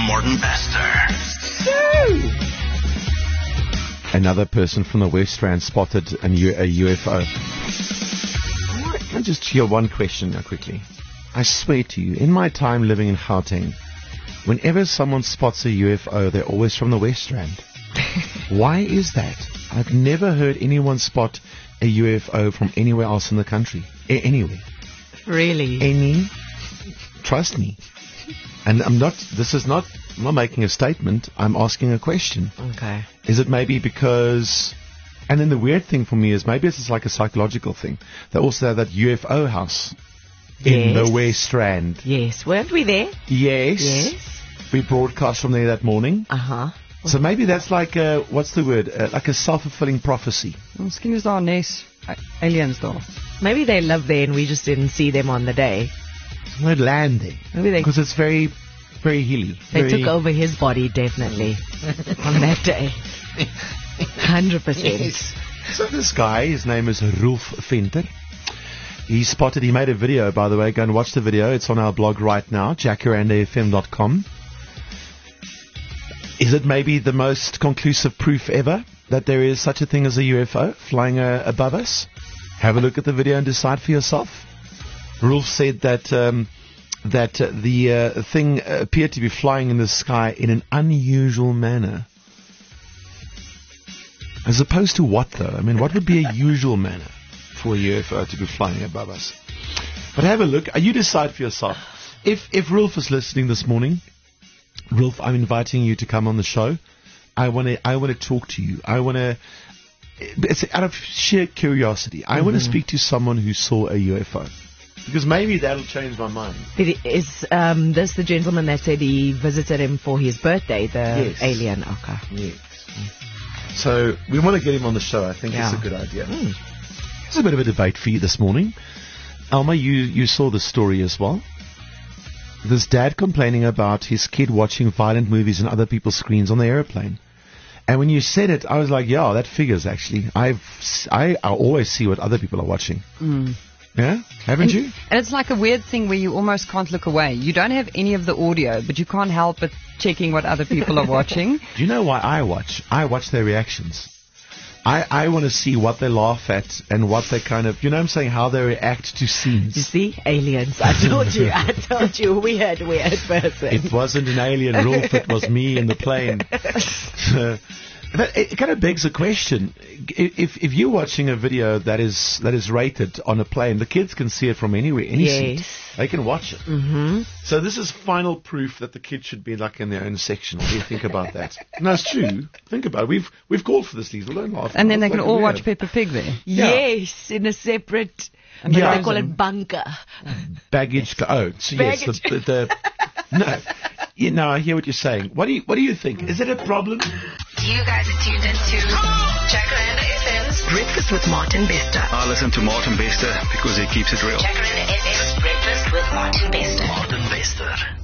Martin Bester. Another person from the West Rand spotted a UFO. Can I just hear one question now quickly? I swear to you, in my time living in Gauteng, whenever someone spots a UFO, they're always from the West Rand. Why is that? I've never heard anyone spot a UFO from anywhere else in the country. Anywhere. Really? Trust me. And I'm not making a statement, I'm asking a question. Okay. Is it maybe because... And then the weird thing for me is maybe it's like a psychological thing. They also have that UFO house in the West Rand. Yes. Weren't we there? Yes. We broadcast from there that morning. Uh-huh. So maybe that's like a, what's the word? Like a self-fulfilling prophecy. Miskien is daar nes aliens daar. Maybe they live there and we just didn't see them on the day. No land there. Maybe they... Because it's very, very hilly. They took over his body, definitely, on that day. 100%. Yes. So this guy, his name is Rolf Venter. He made a video, by the way. Go and watch the video. It's on our blog right now, jacarandafm.com. Is it maybe the most conclusive proof ever that there is such a thing as a UFO flying above us? Have a look at the video and decide for yourself. Rolf said that the thing appeared to be flying in the sky in an unusual manner. As opposed to what, though? I mean, what would be a usual manner for a UFO to be flying above us? But have a look. You decide for yourself. If Rolf is listening this morning, Rolf, I'm inviting you to come on the show. I want to talk to you. It's out of sheer curiosity. I want to speak to someone who saw a UFO. Because maybe that'll change my mind. Is this the gentleman that said he visited him for his birthday, the alien? Okay. Yes. So we want to get him on the show. I think it's a good idea. There's a bit of a debate for you this morning. Alma, you saw the story as well. This dad complaining about his kid watching violent movies on other people's screens on the airplane. And when you said it, I was like, yeah, that figures actually. I always see what other people are watching. Yeah? Haven't you? And it's like a weird thing where you almost can't look away. You don't have any of the audio, but you can't help but checking what other people are watching. Do you know why I watch? I watch their reactions. I want to see what they laugh at and what they kind of, you know what I'm saying, how they react to scenes. You see? Aliens. I told you, weird person. It wasn't an alien, Rolf, it was me in the plane. But it kind of begs a question. If you're watching a video that is rated on a plane, the kids can see it from anywhere, any seat. They can watch it. Mm-hmm. So this is final proof that the kids should be like in their own section. What do you think about that? No, it's true. Think about it. We've called for this, Lisa. Don't laugh. And then they can all watch Peppa Pig there. Yes, in a separate. They call it bunker. Baggage. So yes, the no. Yeah, no, I hear what you're saying. What do you think? Is it a problem? You guys are tuned into Jacaranda FM's Breakfast with Martin Bester. I listen to Martin Bester because he keeps it real. Jacaranda FM's Breakfast with Martin Bester. Martin Bester.